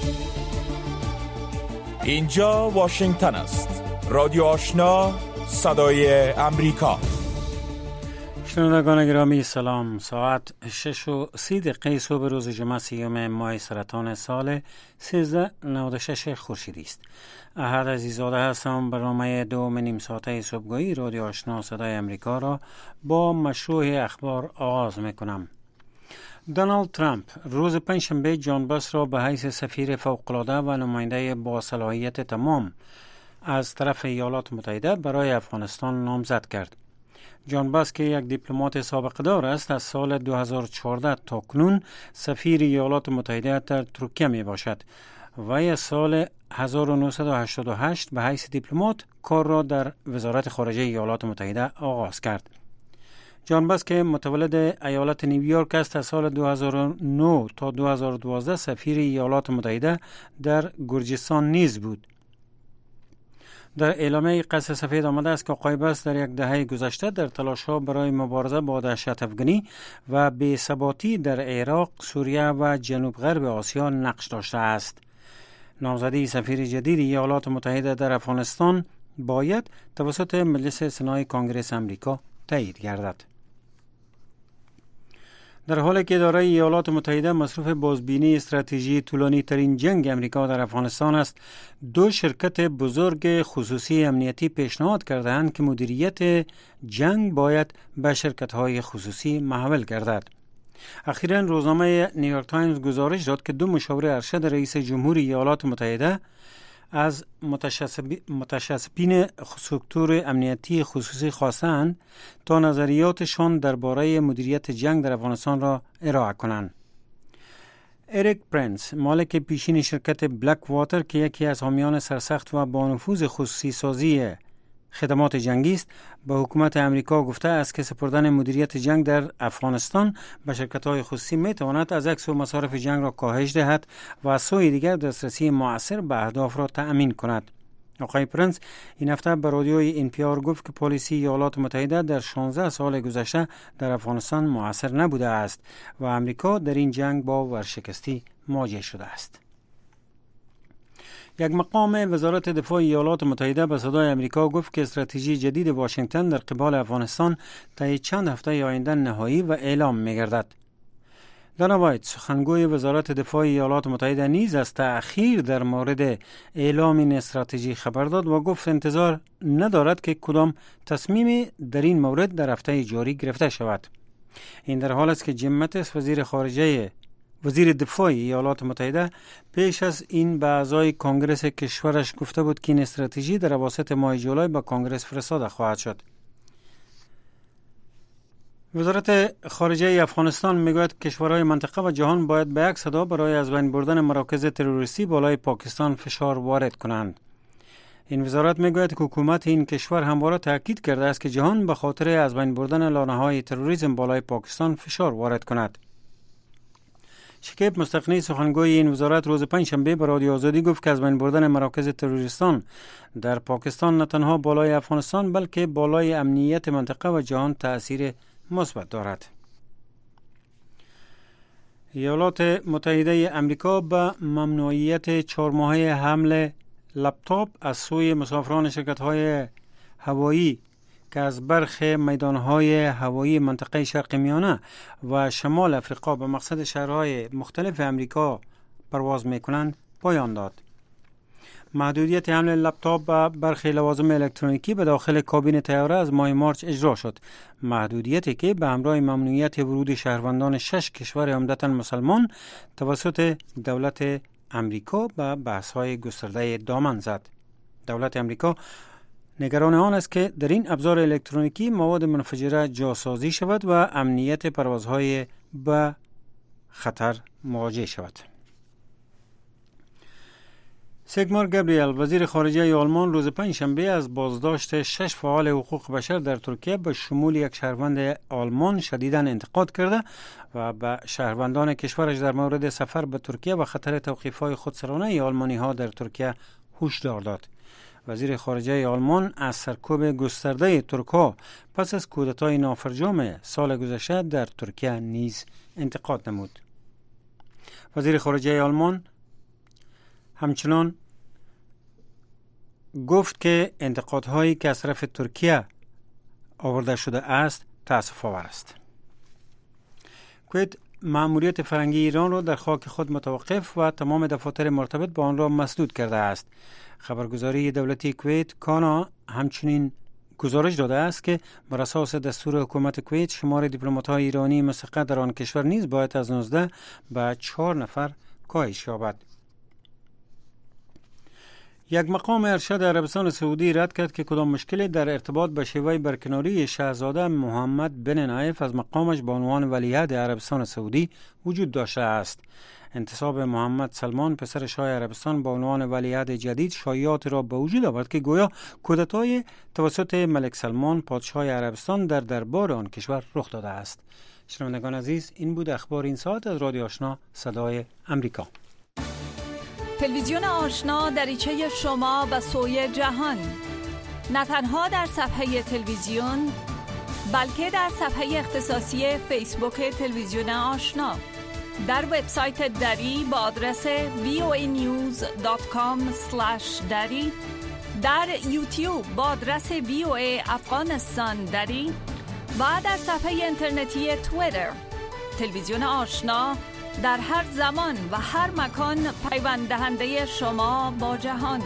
اینجا واشنگتن است. رادیو آشنا، صدای امریکا. شنوندگان گرامی سلام. ساعت 6:30 صبح روز جمعه 30 ماه سرطان سال 1396 خورشیدی است. احد عزیزاده هستم. برنامه 2 ساعته صبحگاهی رادیو آشنا صدای امریکا را با مشروع اخبار آغاز میکنم. دونالد ترامپ روز پنجشنبه جان باس را به حیث سفیر فوق‌العاده و نماینده با صلاحیت تمام از طرف ایالات متحده برای افغانستان نامزد کرد. جان باس که یک دیپلمات سابقه دار است، از سال 2014 تا کنون سفیر ایالات متحده در ترکیه می باشد و از سال 1988 به حیث دیپلمات کار را در وزارت خارجه ایالات متحده آغاز کرد. جان باس که متولد ایالت نیویورک است، از سال 2009 تا 2012 سفیر ایالات متحده در گرجستان نیز بود. در اعلامیه قصر سفید آمده است که آقای باس در یک دهه گذشته در تلاش‌ها برای مبارزه با دهشت افغانی و بی‌ثباتی در عراق، سوریه و جنوب غرب آسیا نقش داشته است. نامزدی سفیر جدید ایالات متحده در افغانستان باید توسط مجلس سنای کنگره امریکا تایید گردد. در حالی که اداره ایالات متحده مصروف بازبینی استراتژی طولانی ترین جنگ امریکا در افغانستان است، 2 شرکت بزرگ خصوصی امنیتی پیشنهاد کردند که مدیریت جنگ باید به شرکت‌های خصوصی محول گردد. اخیراً روزنامه نیویورک تایمز گزارش داد که 2 مشاور ارشد رئیس جمهور ایالات متحده از متشبثین سکتور امنیتی خصوصی خواستند تا نظریاتشان درباره مدیریت جنگ در افغانستان را ارائه کنند. اریک پرنس، مالک پیشین شرکت بلک واتر که یکی از حامیان سرسخت و با نفوذ خصوصی سازی خدمات جنگی است، به حکومت امریکا گفته است که سپردن مدیریت جنگ در افغانستان به شرکت‌های خصوصی می‌تواند از یک سو مصارف جنگ را کاهش دهد و از سوی دیگر دسترسی مؤثر به اهداف را تأمین کند. آقای پرنس این هفته به رادیوی NPR گفت که پالیسی ایالات متحده در 16 سال گذشته در افغانستان مؤثر نبوده است و امریکا در این جنگ با ورشکستی مواجه شده است. یک مقام وزارت دفاع ایالات متحده به صدای امریکا گفت که استراتژی جدید واشنگتن در قبال افغانستان طی چند هفته آینده نهایی و اعلام می‌گردد. دانا وایت، سخنگوی وزارت دفاع ایالات متحده، نیز از تأخیر در مورد اعلام این استراتژی خبر داد و گفت انتظار ندارد که کدام تصمیمی در این مورد در هفته جاری گرفته شود. این در حال است که جیم ماتیس، وزیر دفاع ایالات متحده، پیش از این به اعضای کنگرس کشورش گفته بود که این استراتژی در اواسط ماه جولای به کنگرس فرستاده خواهد شد. وزارت خارجه افغانستان میگوید کشورهای منطقه و جهان باید به یک صدا برای از بین بردن مراکز تروریستی بالای پاکستان فشار وارد کنند. این وزارت میگوید که حکومت این کشور همواره تاکید کرده است که جهان به خاطر از بین بردن لانه‌های تروریسم بالای پاکستان فشار وارد کند. شکیب مستقنی، سخنگوی این وزارت، روز پنجشنبه به رادیو آزادی گفت که از بین بردن مراکز تروریستان در پاکستان نه تنها بالای افغانستان بلکه بالای امنیت منطقه و جهان تأثیر مثبت دارد. ایالات متحده امریکا به ممنوعیت 4 ماهه حمل لپتاپ از سوی مسافران شرکت‌های هوایی که از برخی میدانهای هوایی منطقه شرق میانه و شمال افریقا به مقصد شهرهای مختلف امریکا پرواز میکنند پایان داد. محدودیت حمل لپتاپ و برخی لوازم الکترونیکی به داخل کابین طیاره از ماه مارچ اجرا شد. محدودیتی که به همراه ممنوعیت ورود شهروندان 6 کشور عمدتاً مسلمان توسط دولت امریکا به بحث‌های گسترده دامن زد. دولت امریکا نگران آن است که در این ابزار الکترونیکی مواد منفجره جاسازی شود و امنیت پروازهای به خطر مواجه شود. سیگمار گابریل، وزیر خارجه آلمان، روز پنجشنبه از بازداشت 6 فعال حقوق بشر در ترکیه به شمول یک شهروند آلمان شدیداً انتقاد کرده و به شهروندان کشورش در مورد سفر به ترکیه و خطر توقیف‌های خودسرانه آلمانی‌ها در ترکیه هشدار داد. وزیر خارجه آلمان از سرکوب گسترده ترک‌ها پس از کودتای نافرجام سال گذشته در ترکیه نیز انتقاد نمود. وزیر خارجه آلمان همچنان گفت که انتقادهایی که از طرف ترکیه آورده شده است تأسف آور است. کویت مأموریت فرنگی ایران را در خاک خود متوقف و تمام دفاتر مرتبط با آن را مسدود کرده است. خبرگزاری دولتی کویت کانا همچنین گزارش داده است که بر اساس دستور حکومت کویت شمار دیپلمات‌های ایرانی مستقر در آن کشور نیز باید از 19 به 4 نفر کاهش یابد. یک مقام ارشد عربستان سعودی رد کرد که کدام مشکلی در ارتباط به شیوه برکناری شاهزاده محمد بن نایف از مقامش به عنوان ولیعهد عربستان سعودی وجود داشته است. انتصاب محمد سلمان پسر شاه عربستان به عنوان ولیعهد جدید شایعات را به وجود آورد که گویا کودتای توسط ملک سلمان پادشاه عربستان در دربار آن کشور رخ داده است. شنوندگان عزیز، این بود اخبار این ساعت از رادیو آشنا صدای امریکا. تلویزیون آشنا دریچه شما به سوی جهان، نه تنها در صفحه تلویزیون بلکه در صفحه اختصاصی فیسبوک تلویزیون آشنا، در وبسایت دری با آدرس voanews.com/dari، در یوتیوب با آدرس VOA افغانستان دری و در صفحه اینترنتی توییتر. تلویزیون آشنا در هر زمان و هر مکان پیوند دهنده شما با جهان.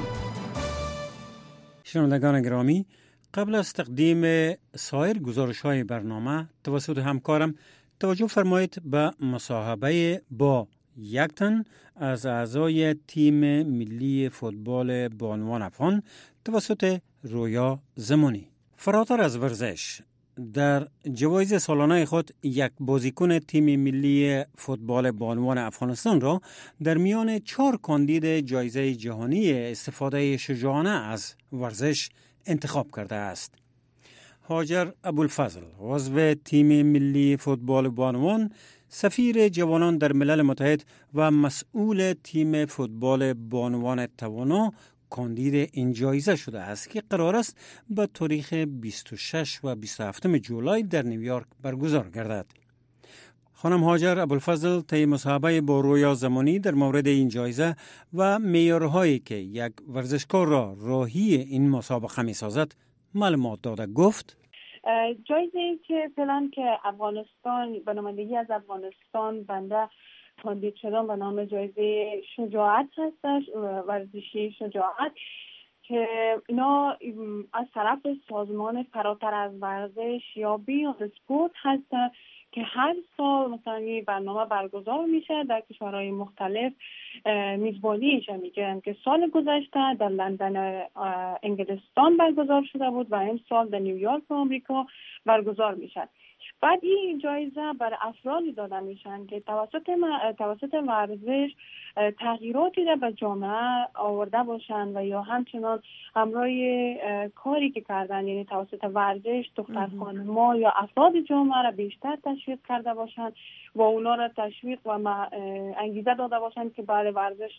شنوندگان گرامی، قبل از تقدیم سایر گزارش‌های برنامه توسط همکارم توجه فرمایید به مصاحبه با یک تن از اعضای تیم ملی فوتبال بانوان افغان توسط رویا زمانی. فراتر از ورزش، در جوایز سالانه خود یک بازیکن تیم ملی فوتبال بانوان افغانستان را در میان 4 کاندید جایزه جهانی استفاده شجاعانه از ورزش انتخاب کرده است. هاجر ابوالفضل، عضو تیم ملی فوتبال بانوان، سفیر جوانان در ملل متحد و مسئول تیم فوتبال بانوان توانا کاندید این جایزه شده است که قرار است به تاریخ 26 و 27 جولای در نیویورک برگزار گردد. خانم هاجر ابوالفضل طی مصاحبه با رویا زمانی در مورد این جایزه و معیارهایی که یک ورزشکار را راهی این مسابقه می‌سازد معلومات داده. گفت جایزه‌ای که فعلا که افغانستان به نمایندگی از افغانستان بنده کاندید شدم به نام جایزه شجاعت هستش، ورزشی شجاعت، که اینا از طرف سازمان فراتر از ورزش یا بیان اسپورت هست که هر سال مثلا این برنامه برگزار میشه در کشورهای مختلف. میزبانیش میگن که سال گذشته در لندن انگلستان برگزار شده بود و این سال در نیویورک آمریکا برگزار میشه. بعد این جایزه بر افرادی داده میشن که توسط ورزش تغییراتی را به جامعه آورده باشن و یا همچنان همراه کاری که کردن، یعنی توسط ورزش دختر خانم‌ها یا افراد جامعه را بیشتر تشویق کرده باشن و اونا را تشویق و انگیزه داده باشن که بعد ورزش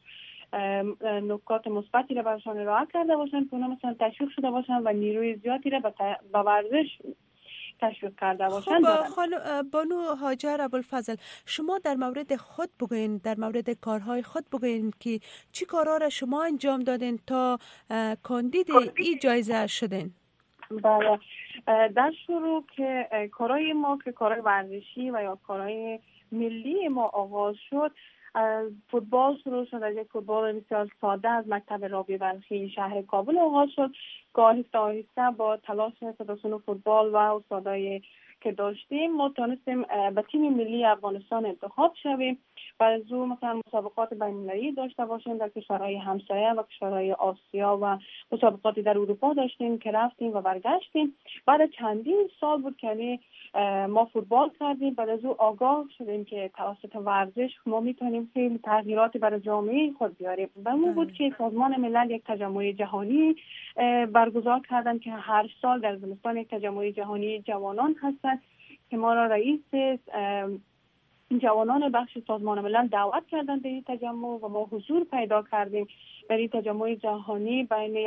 نکات مثبتی را برشان ارائه کرده باشن که اونا مثلا تشویق شده باشن و نیروی زیادی را به ورزش تشویق کرده باشن. خب بانو هاجر ابوالفضل، شما در مورد خود بگوین، در مورد کارهای خود بگوین که چی کارها را شما انجام دادین تا کاندید این جایزه شدین؟ بله، در شروع که کارهای ما که کارهای ورزشی و یا کارهای ملی ما آغاز شد، فوتبال شروع شد. از یک فوتبال بسیار ساده از مکتب رابعه بلخی شهر کابل آغاز شد که آهسته آهسته با تلاش فدراسیون فوتبال و استادایی که داشتیم ما تونستیم به تیم ملی افغانستان انتخاب شویم. بعد از اون مثلا مسابقات بین‌المللی داشته باشیم در کشورهای همسایه و کشورهای آسیا و مسابقاتی در اروپا داشتیم که رفتیم و برگشتیم. بعد چندین سال بود که ما فوتبال کردیم. بعد از اون آگاه شدیم که توسط ورزش ما میتونیم خیلی تغییراتی برای جامعه خود بیاریم. و اون بود که سازمان ملل یک تجمع جهانی برگزار کردن که هر سال در زمستان یک تجمع جهانی جوانان هستند که ما را رئیس جوانان بخش سازمان ملل دعوت کردند به این تجمع و ما حضور پیدا کردیم در این تجمع جهانی بین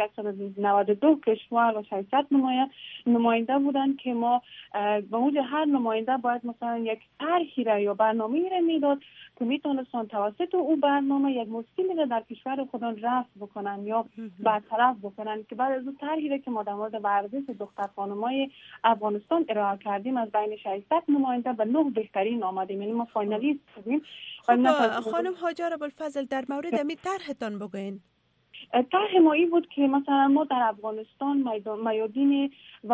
192 کشور و 600 نماینده بودند که ما به موجب هر نماینده باید مثلا یک طرحی را یا برنامه‌ای را میداد که میتونستن توسط او برنامه یک مشکلی را در کشور خودشان رفع بکنن یا برطرف بکنن، که بعد از اون طرحی را که ما در مورد ورزش دختر خانم‌های افغانستان ارائه کردیم از بین 600 نماینده به 9 بهترین آمدیم، یعنی ما فاینالیست بودیم. خانم هاجر ابوالفضل در مورد امی طرحتان بگوین. طرح ما این بود که مثلا ما در افغانستان میادین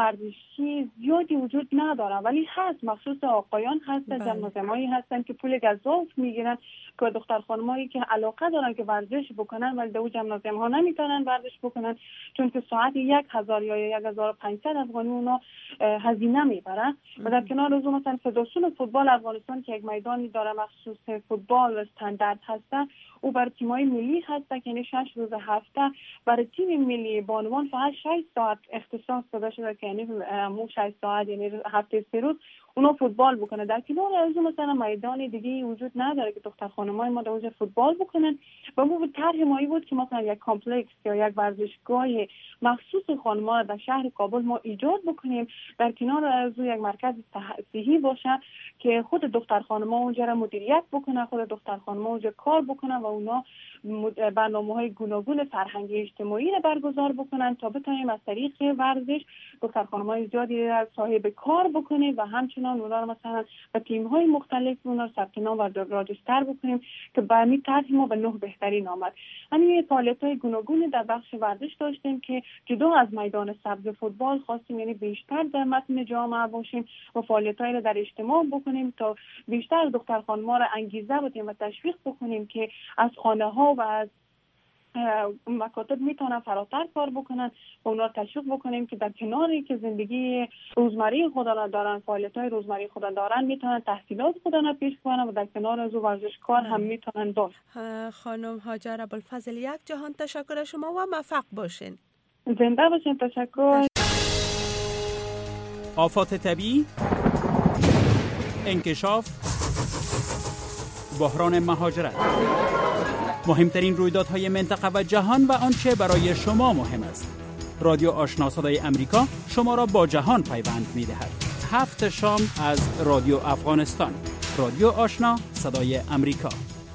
ورزشی زیادی وجود نداره، ولی هست، مخصوص آقایان هست، جمع‌جمعی هستن که پول گزاف میگیرن که دختر خانمایی که علاقه دارن که ورزش بکنن ولی در جمع‌جمع‌ها نمیتونن ورزش بکنن چون که ساعت 1000 یا 1500 افغانی اونا هزینه میبرن. و در کنار از اون مثلا فدراسیون فوتبال افغانستان که یک میدانی داره مخصوص فوتبال و استاندارد هست، او برای تیم‌های ملی هست که یعنی 6 روز هفته برای تیم ملی بانوان فقط 6 ساعت اختصاص داده شده که یعنی مو 6 ساعت یعنی هفته 3 روز اونا فوتبال بکنه. در کنار از اون مثلا میدان دیگه وجود نداره که دختر خانم‌های ما در فوتبال بکنن و ما طرح مایی بود که مثلا یک کامپلکس یا یک ورزشگاه مخصوص خانم‌ها در شهر کابل ما ایجاد بکنیم، در کنار از اون یک مرکز صحی باشه که خود دختر خانم‌ها اونجا را مدیریت بکنه، خود دختر خانم‌ها اونجا کار بکنن و اونا برنامه‌های گوناگون فرهنگی اجتماعی را برگزار بکنن تا بتونیم از طریق ورزش دختر خانم‌های زیادی را صاحب کار بکنیم و همچنان اونا رو مثلا به تیم‌های مختلف اونا ثبت نام و راجستر بکنیم که با همین طرح ما به 9 بهترین آمد. همین فعالیت‌های گوناگون در بخش ورزش داشتیم که جدا از میدان سبز فوتبال خواستیم یعنی بیشتر در متن جامعه باشیم و فعالیت‌هایی را در اجتماع بکنیم تا بیشتر دختر خانم‌ها را انگیزه بدیم و تشویق بکنیم که از خانه‌ها و از مکاتب میتونن فراتر کار بکنن و اونا رو تشویق بکنیم که در کناری که زندگی روزمره خودشون دارن، فعالیت‌های روزمره خودشون دارن، میتونن تحصیلات خودشون پیش ببرن و در کنار از ورزشکار هم میتونن داشت. خانم هاجر ابوالفضل یک جهان تشکر از شما و موفق باشین. زنده باشین. تشکر. آفات طبیعی، انکشاف، بحران مهاجرت، مهمترین رویدادهای منطقه و جهان و آنچه برای شما مهم است. رادیو آشنا صدای امریکا شما را با جهان پیوند می‌دهد. 7 شام از رادیو افغانستان. رادیو آشنا صدای امریکا.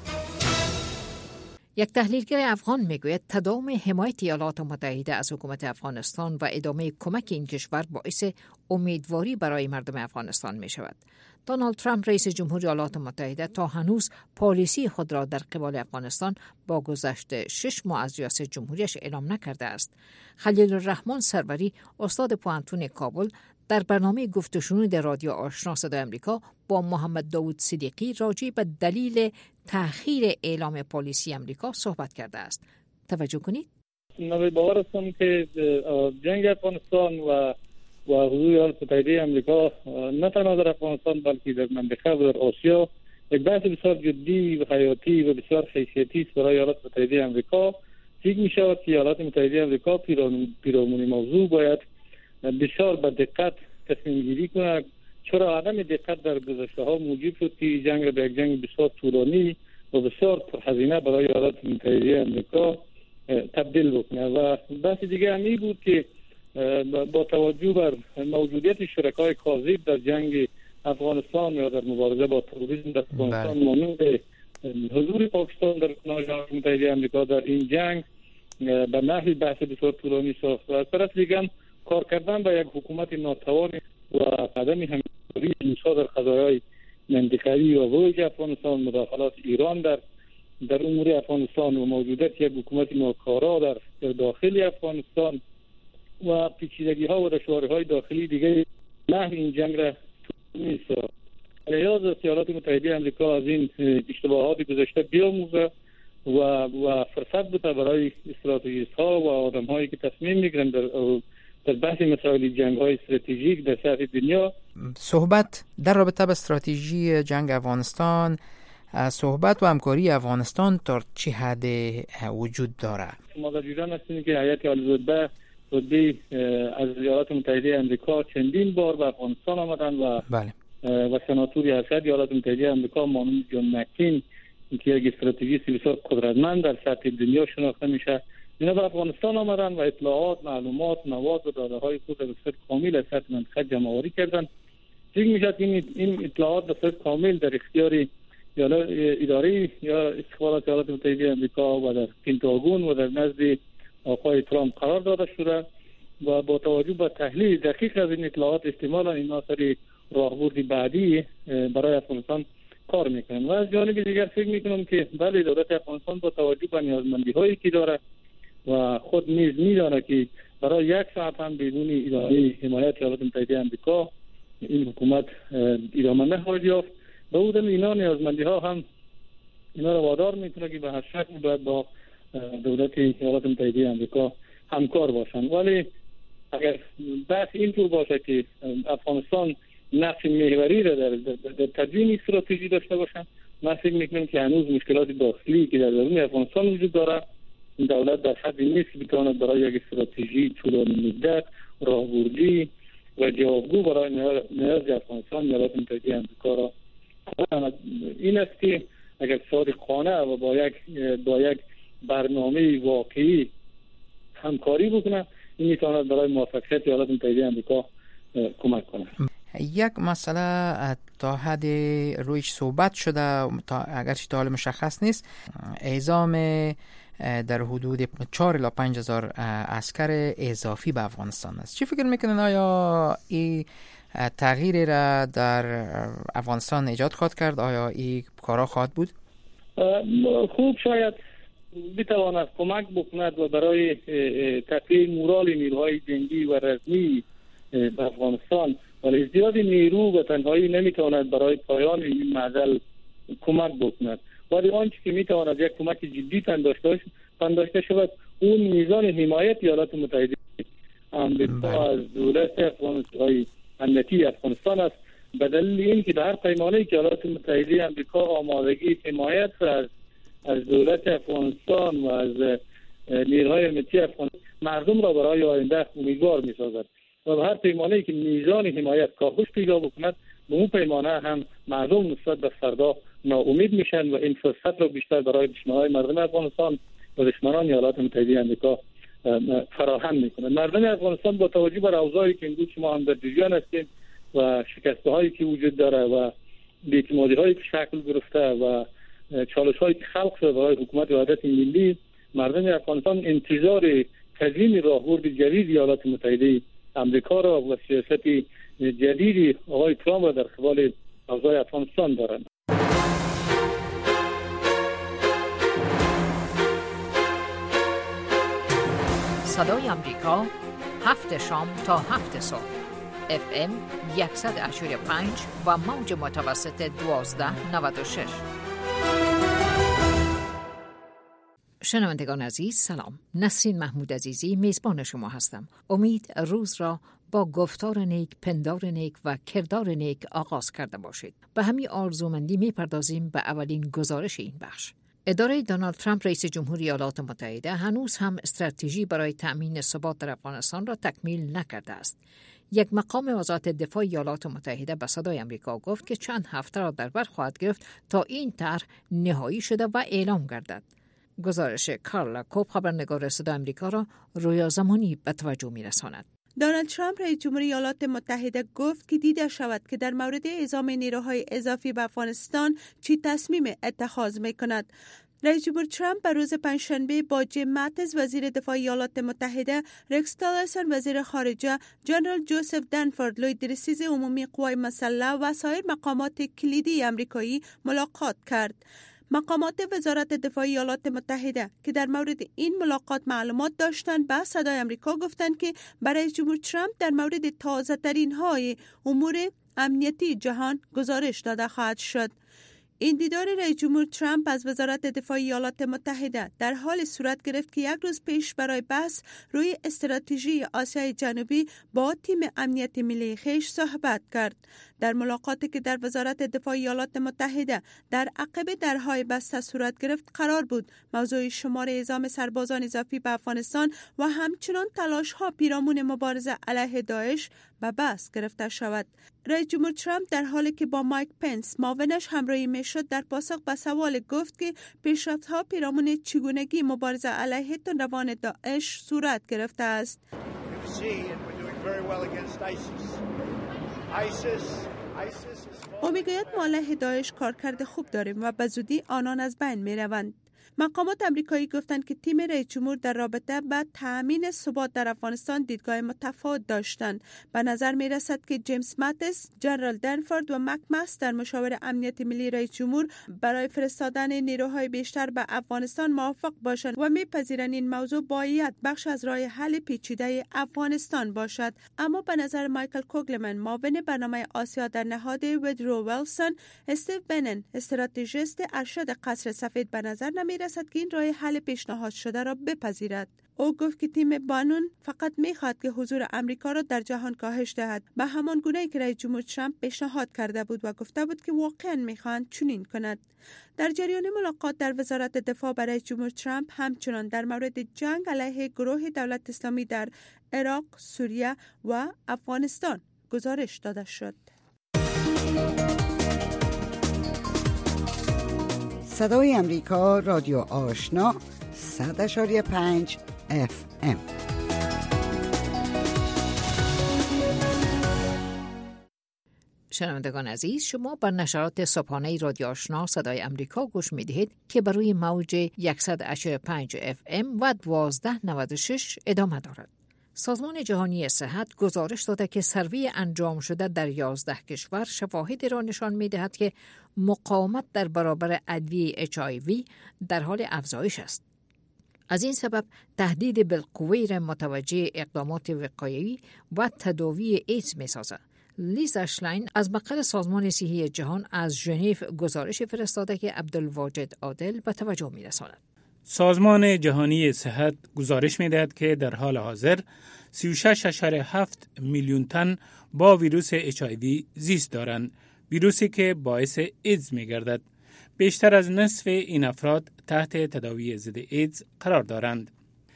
یک تحلیلگر افغان میگوید تداوم حمایت ایالات متحده از حکومت افغانستان و ادامه کمک این کشور باعث امیدواری برای مردم افغانستان می شود. دونالد ترامپ رئیس جمهور ایالات متحده تا هنوز پالیسی خود را در قبال افغانستان با گذشت 6 ماه از ریاست جمهوریش اعلام نکرده است. خلیل الرحمن سروری استاد پوهنتون کابل در برنامه گفت‌وشنود رادیو آشنا صدای امریکا با محمد داوود صدیقی راجع به دلیل تأخیر اعلام پالیسی امریکا صحبت کرده است. توجه کنید. من باور هستم که جنگ افغانستان و حضور ایالات متحده امریکا نه تنها در افغانستان بلکه در منطقه و در آسیا یک بحث بسیار جدی و حیاتی و بسیار حیثیتی است برای ایالات متحده امریکا. فکر می شود که ایالات متحده امریکا پیرامون موضوع باید بسیار با دقت تصمیم گیری کند، چرا عدم دقت در گذشته ها موجب شد که جنگ را به یک جنگ بسیار طولانی و بسیار پرهزینه برای ایالات متحده امریکا تبدیل بکنه. و بحث دیگه همی بود که با توجه بر موجودیت شرکای کاذب در جنگ افغانستان یا در مبارزه با تروریسم در افغانستان مانند حضور پاکستان در کنار ایالات متحده امریکا در این جنگ به نحوی بحث بسیار طولانی ساخت و از طرف دیگه کار کردن با یک حکومت ناتوان و عدم همکاری روسا در قضایای منطقه‌ای و وجه افغانستان، مداخلات ایران در امور افغانستان و موجودیت یک حکومت ناکارا در داخل افغانستان و پیچیدگی‌ها و دشواری‌های داخلی دیگه نحو این جنگ را طولانی ساخت. نیاز است ایالات متحده آمریکا از این اشتباهات گذشته بیاموزه و فرصت بده برای استراتژیست‌ها و آدم‌هایی که تصمیم می‌گیرند در بحث مسائل جنگ‌های استراتژیک در سطح دنیا. صحبت در رابطه با استراتژی جنگ افغانستان، صحبت و همکاری افغانستان تا چه حد وجود داره؟ ما در ایران هستیم که هیئت عالی‌الرتبه از ایالات متحده آمریکا چندین بار به افغانستان آمدن و بله. و سناتوری ارشد ایالات متحده آمریکا مانند جان مکین که یک استراتژیست بسیار قدرتمند در سطح دنیا شناخته میشه، اینا به افغانستان آمدن و اطلاعات، معلومات، مواد و داده های خود به صورت کامل از سطح منطقه جمع آوری کردن. فکر میشه این اطلاعات به صورت کامل در اختیار اداره یا استخبارات ایالات متحده آمریکا و در پنتاگون و در نزد آقای ترامپ قرار داده شده و با توجه به تحلیل دقیق از این اطلاعات احتمالاً اینا سری راهبرد بعدی برای افغانستان کار میکنن. و از جانب دیگر فکر میکنم که بله دولت افغانستان با توجه به نیازمندی هایی که داره و خود نیز میدانه که برای یک ساعت هم بدون اداره حمایت ایالات متحده آمریکا این حکومت ادامه نخواهد یافت. به اون دلیل اینا نیازمندی ها هم اینا رو وادار میکنه که به هر شکل باید با دولت ایالات متحده آمریکا همکار باشن. ولی اگر بحث اینطور باشه که افغانستان نقش محوری را در تدوین استراتژی داشته باشن، من فکر میکنم که هنوز مشکلات داخلی که در درون افغانستان وجود داره، این دولت در حدی نیست که بتواند برای یک استراتژی طولانی مدت راهبردی و جوابگو برای نیاز افغانستان ایالات متحده آمریکا را این است که اگر صادقانه و با یک برنامه واقعی همکاری بکنه، این میتواند برای موفقیت ایالات متحده آمریکا کمک کنه. یک مسئله تا حد رویش صحبت شده اگرچه تا حال مشخص نیست، اعزام در حدود 4 الی 5 هزار عسکر اضافی به افغانستان است. چی فکر میکنن آیا این تغییری را در افغانستان ایجاد خواهد کرد؟ آیا این کارا خواهد بود؟ خوب شاید بتواند کمک بکند و برای تقویت مورال نیروهای جنگی و رزمی به افغانستان، ولی ازدیاد نیرو و تنهایی نمیتواند برای پایان این معضل کمک بکند. ولی آنچه که میتواند یک کمک جدی پنداشته شود اون میزان حمایت ایالات متحده آمریکا از دولت افغانستان امنیتی افغانستان است، به دلیل اینکه در هر پیمانه‌ای که ایالات متحده آمریکا آمادگی حمایت از دولت افغانستان و از نیروهای امنیتی افغانستان مردم را برای آینده امیدوار می‌سازد و به هر پیمانه‌ای که میزان حمایت کاهش پیدا بکند، به اون پیمانه هم مردم نسبت به فردا ناامید میشن و این فرصت را بیشتر برای دشمنان مردم افغانستان و دشمنان ایالات متحده آمریکا فراهم میکنند. مردم افغانستان با توجه به اوضاعی که امروز ما هم در جریان هستیم و شکسته‌هایی که وجود داره و بی‌اعتمادی‌هایی که شکل گرفته و چالش‌هایی که خلق شده برای حکومت وحدت ملی، مردم افغانستان انتظار تدوین راهبرد جدید ایالات متحده آمریکا را و سیاست جدید آقای ترامپ را در قبال اوضاع افغانستان دارند. صدای آمریکا 7 شام تا 7 صبح FM 100.5 و موج متوسط 1296. شنوندگان عزیز سلام، نسرین محمود عزیزی میزبان شما هستم. امید روز را با گفتار نیک، پندار نیک و کردار نیک آغاز کرده باشید. به همین آرزومندی میپردازیم به اولین گزارش این بخش. اداره دونالد ترامپ رئیس جمهوری ایالات متحده هنوز هم استراتژی برای تأمین ثبات در افغانستان را تکمیل نکرده است. یک مقام وزارت دفاع ایالات متحده به صدای آمریکا گفت که چند هفته را در بر خواهد گرفت تا این طرح نهایی شده و اعلام گردد. گزارش کارلا کوب خبرنگار صدای آمریکا را رویا زمانی به توجه می‌رساند. دونالد ترامپ رئیس جمهوری ایالات متحده گفت که دیده شود که در مورد اعزام نیروهای اضافی به افغانستان چی تصمیم اتخاذ می‌کند. رئیس جمهور ترامپ بر روز پنجشنبه با جیم ماتیس وزیر دفاع ایالات متحده، رکس تیلرسون وزیر خارجه، جنرال جوزف دنفورد لوی رئیس عمومی قوای مسلح و سایر مقامات کلیدی آمریکایی ملاقات کرد. مقامات وزارت دفاع ایالات متحده که در مورد این ملاقات معلومات داشتند به صدای آمریکا گفتند که برای جمهور ترامپ در مورد تازه ترین های امور امنیتی جهان گزارش داده خواهد شد. این دیدار رئیس جمهور ترامپ از وزارت دفاع ایالات متحده در حال صورت گرفت که یک روز پیش برای بحث روی استراتژی آسیای جنوبی با تیم امنیت ملی خویش صحبت کرد. در ملاقاتی که در وزارت دفاع ایالات متحده در عقب درهای بسته صورت گرفت قرار بود موضوع شمار اعزام سربازان اضافی به افغانستان و همچنان تلاش‌ها پیرامون مبارزه علیه داعش به بحث گرفته شود. رئیس جمهور ترامپ در حالی که با مایک پنس معاونش همراهی میشد در پاسخ به سوال گفت که پیشرفت‌ها پیرامون چگونگی مبارزه علیه تندروان داعش صورت گرفته است. او میگوید ما علیه داعش کارکرد خوب داریم و به زودی آنان از بین میروند. مقامات امریکایی گفتند که تیم رئیس جمهور در رابطه با تأمین ثبات در افغانستان دیدگاه متفاوت داشتند. به نظر می رسد که جیمز ماتیس، جنرال دنفورد و مک ماستر مشاور امنیت ملی رئیس جمهور برای فرستادن نیروهای بیشتر به افغانستان موافق باشند و میپذیرند این موضوع باید بخش از راه حل پیچیده افغانستان باشد. اما به نظر مایکل کوگلمن، معاون برنامه آسیا در نهاد وودرو ویلسون، استیو بنن، استراتژیست ارشد قصر سفید، به نظر نمی رسد که این راه حل پیشنهاد شده را بپذیرد. او گفت که تیم بانون فقط می‌خواهد که حضور امریکا را در جهان کاهش دهد، به همان گونه‌ای که رئیس جمهور ترامپ پیشنهاد کرده بود و گفته بود که واقعاً می‌خواهند چنین کند. در جریان ملاقات در وزارت دفاع با رئیس جمهور ترامپ همچنان در مورد جنگ علیه گروه دولت اسلامی در عراق، سوریه و افغانستان گزارش داده شد. صدای امریکا، رادیو آشنا، 100.5 FM. شنوندگان عزیز، شما بر نشرات صبحانه رادیو آشنا صدای امریکا گوش می‌دهید که بر روی موج 100.5 FM و 1296 ادامه دارد. سازمان جهانی صحت گزارش داده که سروی انجام شده در 11 کشور شواهد را نشان می‌دهد که مقاومت در برابر ادویه HIV در حال افزایش است. از این سبب تهدید بالقوه را متوجه اقدامات وقایعی و تداوی ایدز می‌سازد. لیز اشلاین از مقر سازمان صحی جهان از ژنو گزارش فرستاده که عبدالواجد عادل به توجه می‌رساند. سازمان جهانی صحت گزارش می‌دهد که در حال حاضر 36.7 میلیون تن با ویروس HIV زیست دارند، ویروسی که باعث ایدز می‌گردد. بیشتر از نصف این افراد تحت تداوی ضد ایدز قرار دارند.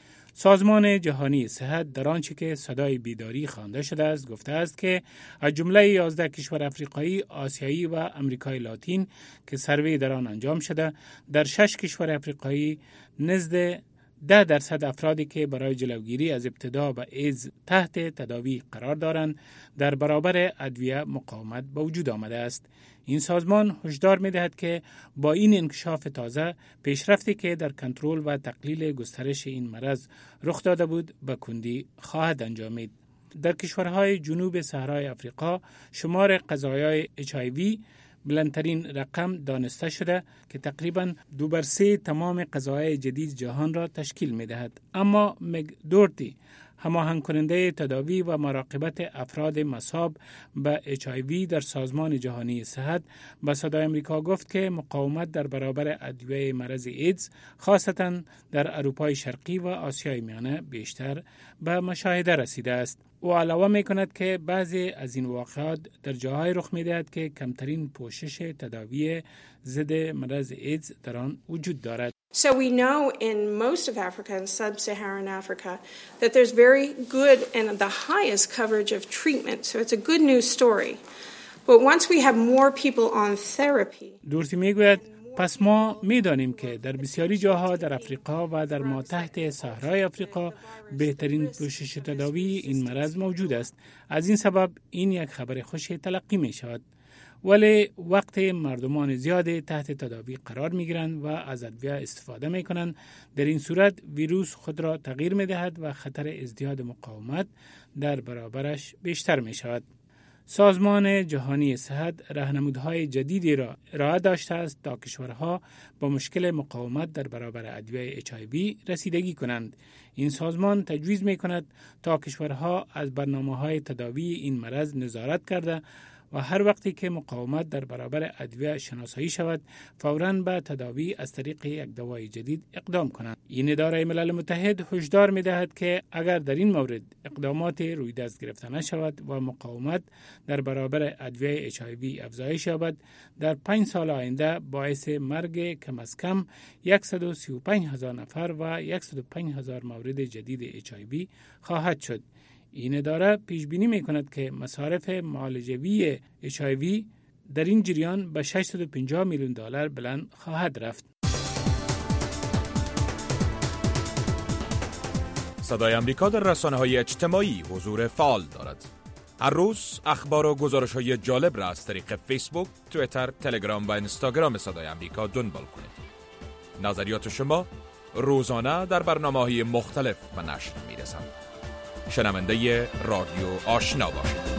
سازمان جهانی صحت در آنچه که صدای بیداری خوانده شده است گفته است که از جمله 11 کشور افریقایی، آسیایی و امریکای لاتین که سروی در آن انجام شده، در 6 کشور افریقایی نزد 10% افرادی که برای جلوگیری از ابتلا به ایدز تحت تداوی قرار دارند در برابر ادویه مقاومت به وجود آمده است. این سازمان هشدار می‌دهد که با این انکشاف تازه پیشرفتی که در کنترل و تقلیل گسترش این مرض رخ داده بود به کندی خواهد انجامید. در کشورهای جنوب صحرای افریقا شمار قضایای HIV بلندترین رقم دانسته شده که تقریباً 2/3 تمام قضایای جدید جهان را تشکیل می‌دهد. اما مگ دورتی، هماهنگ کننده تداوی و مراقبت افراد مصاب به HIV در سازمان جهانی صحت به صدای امریکا گفت که مقاومت در برابر ادویه مرض ایدز خاصتاً در اروپای شرقی و آسیای میانه بیشتر به مشاهده رسیده است. او علاوه می‌کند که بعضی از این واقعات در جاهای رخ می‌دهد که کمترین پوشش تداوی ضد مرض ایدز در آن وجود دارد. So we know in most of Africa and sub-Saharan Africa that there's very good and the highest coverage of treatment. So it's a good news story. But once we have more people on therapy. دورتی میگوید پس ما می‌دانیم که در بسیاری جاها در افریقا و در ماتحت صحرای افریقا بهترین پوشش تداوی این مرض موجود است. از این سبب این یک خبر خوش تلقی می شود. ولی وقت مردمان زیاد تحت تداوی قرار می گیرند و از ادویه استفاده می کنند، در این صورت ویروس خود را تغییر می دهد و خطر ازدیاد مقاومت در برابرش بیشتر می شود. سازمان جهانی صحت راهنمودهای جدیدی را ارائه داشته است تا کشورها با مشکل مقاومت در برابر ادویه HIV رسیدگی کنند. این سازمان تجویز می کند تا کشورها از برنامه‌های تداوی این مرض نظارت کرده و هر وقتی که مقاومت در برابر ادویه شناسایی شود فوراً به تداوی از طریق یک دوای جدید اقدام کنند. این اداره ملل متحد هشدار می‌دهد که اگر در این مورد اقدامات روی دست گرفته نشود و مقاومت در برابر ادویه HIV افزایش یابد، در 5 سال آینده باعث مرگ کم از کم 135,000 نفر و 105,000 مورد جدید HIV خواهد شد. این اداره پیش بینی می‌کند که مصارف معالجوی HIV در این جریان به $650 میلیون بلند خواهد رفت. صدای امریکا در رسانه‌های اجتماعی حضور فعال دارد. هر روز اخبار و گزارش‌های جالب را از طریق فیسبوک، توییتر، تلگرام و اینستاگرام صدای امریکا دنبال کنید. نظریات شما روزانه در برنامه‌های مختلف به نشر می‌رسند. شنونده رادیو آشنا باشید.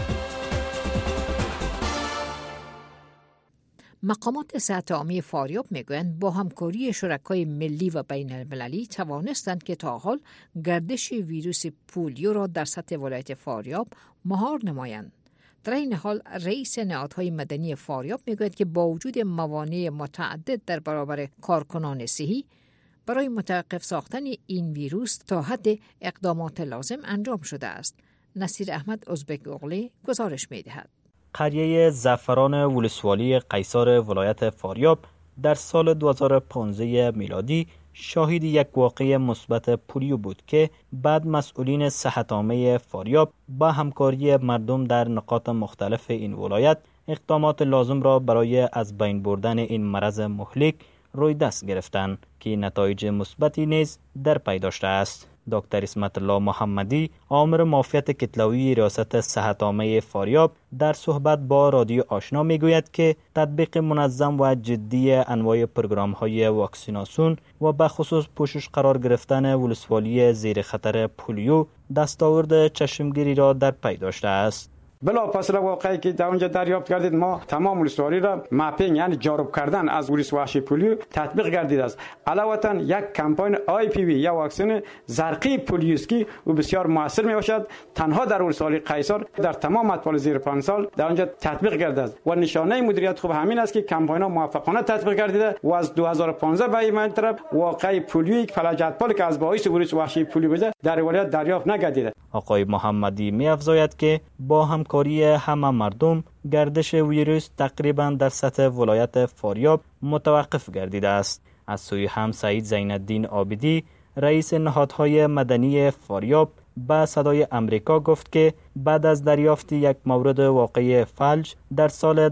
مقامات صحت عامه فاریاب میگویند با همکاری شرکای ملی و بین المللی توانستند که تا حال گردش ویروس پولیو را در سطح ولایت فاریاب مهار نمایند. در این حال رئیس نهادهای مدنی فاریاب میگوید که با وجود موانع متعدد در برابر کارکنان صحی برای متوقف ساختن این ویروس تا حد اقدامات لازم انجام شده است. نصیر احمد ازبک اغلی گزارش می‌دهد. قریه زعفران ولسوالی قیصر ولایت فاریاب در سال 2015 میلادی شاهد یک واقعه مثبت پولیو بود که بعد مسئولین صحت عامه فاریاب با همکاری مردم در نقاط مختلف این ولایت اقدامات لازم را برای از بین بردن این مرض مهلک روی دست گرفتند که نتایج مثبتی نیز در پی داشته است. دکتر اسمت الله محمدی، آمر معافیت کتلوی ریاست صحت عامه فاریاب، در صحبت با رادیو آشنا میگوید که تطبیق منظم و جدی انواع پروگرام‌های واکسیناسیون و به خصوص پوشش قرار گرفتن ولسوالی زیر خطر پولیو دستاورد چشمگیری را در پی داشته است. بلافاصله واقعی که در اونجا دریافت کردید، ما تمام ولسوالی را مپینگ یعنی جارب کردن از ویروس وحشی پولیو تطبیق کردید است. علاوه یک کمپاین IPV یا واکسن زرقی پولیوست که او بسیار موثر می باشد. تنها در ولسوالی قیصر در تمام اطفال زیر 5 سال در اونجا تطبیق کرده است و نشانه مدیریت خوب همین است که کمپاین ها موفقانه تطبیق گردیده و از 2015 به این طرف واقعی پولیویی که فلج اطفال که از باعث ویروس وحشی پولیو بوده در ولایت دریافت نگردیده. آقای محمدی می افزاید که با همکاری همه مردم گردش ویروس تقریبا در سطح ولایت فاریاب متوقف گردیده است. از سوی هم سعید زین‌الدین عابدی، رئیس نهادهای مدنی فاریاب، به صدای امریکا گفت که بعد از دریافت یک مورد واقعی فلج در سال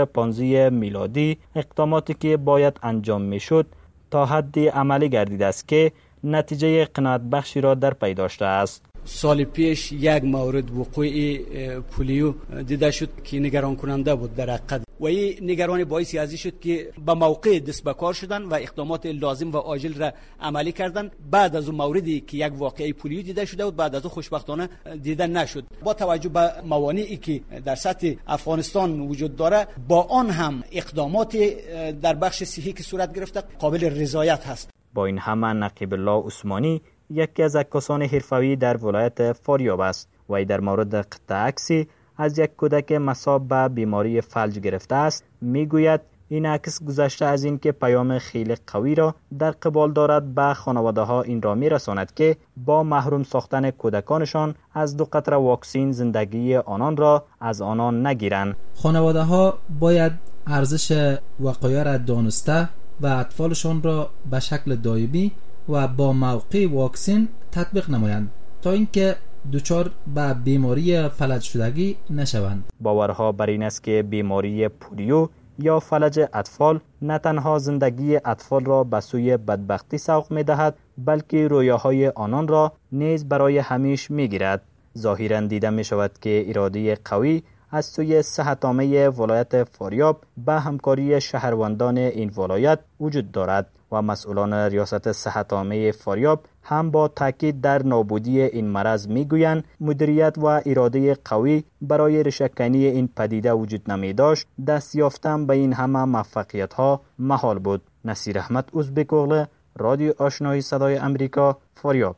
2015 میلادی اقداماتی که باید انجام میشد تا حدی عملی گردیده است که نتیجه قناعت بخشی را در پی داشته است. سال پیش یک مورد وقوع پولیو دیده شد که نگران کننده بود در حقیقت و این نگرانی باعثی ازی شد که به موقع دست به کار شدن و اقدامات لازم و عاجل را عملی کردن. بعد از اون موردی که یک واقعه پولیو دیده شده بود، بعد از اون خوشبختانه دیده نشد. با توجه به موانعی که در سطح افغانستان وجود داره، با آن هم اقدامات در بخش صحی که صورت گرفته قابل رضایت هست. با این همه نقیب الله عثمانی یکی از عکاسان حرفه‌ای در ولایت فاریاب است و در مورد قطع عکسی از یک کودک مصاب به بیماری فلج گرفته است میگوید این عکس گذشته از این که پیام خیلی قوی را در قبال دارد به خانواده ها این را میرساند که با محروم ساختن کودکانشان از 2 قطره واکسین زندگی آنان را از آنان نگیرند. خانواده ها باید ارزش وقایع را دانسته و اطفالشان را به شکل دایمی و با موقع واکسین تطبیق نمایند تا اینکه دچار به بیماری فلج شدگی نشوند. باورها بر این است که بیماری پولیو یا فلج اطفال نه تنها زندگی اطفال را به سوی بدبختی سوق می‌دهد، بلکه رویاهای آنان را نیز برای همیشه می‌گیرد. ظاهراً دیده می‌شود که اراده قوی از سوی صحت عامه ولایت فاریاب به همکاری شهروندان این ولایت وجود دارد و مسئولان ریاست صحت عامه فاریاب هم با تاکید در نابودی این مرض میگویند مدیریت و اراده قوی برای ریشه‌کنی این پدیده وجود نمی داشت، دست یافتن به این همه موفقیت ها محال بود. نصیر احمد ازبک اغلی، رادیو آشنای صدای امریکا، فاریاب.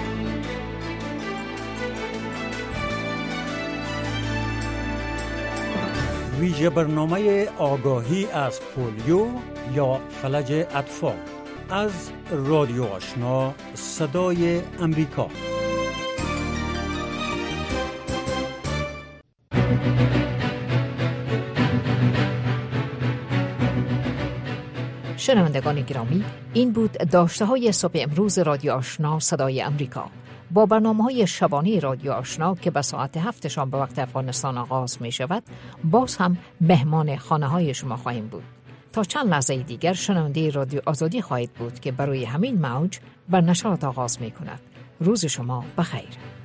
ویژه برنامه آگاهی از پولیو یا فلج اطفال از رادیو آشنا صدای امریکا. شنوندگان گرامی، این بود داشته های صبح امروز رادیو آشنا صدای امریکا. با برنامه‌های شبانه رادیو آشنا که به ساعت 7 شام به وقت افغانستان آغاز می شود باز هم مهمان خانه های شما خواهیم بود. تا چند لحظه دیگر شنونده رادیو آزادی خواهید بود که برای همین موج بر نشرات آغاز می کند. روز شما بخیر.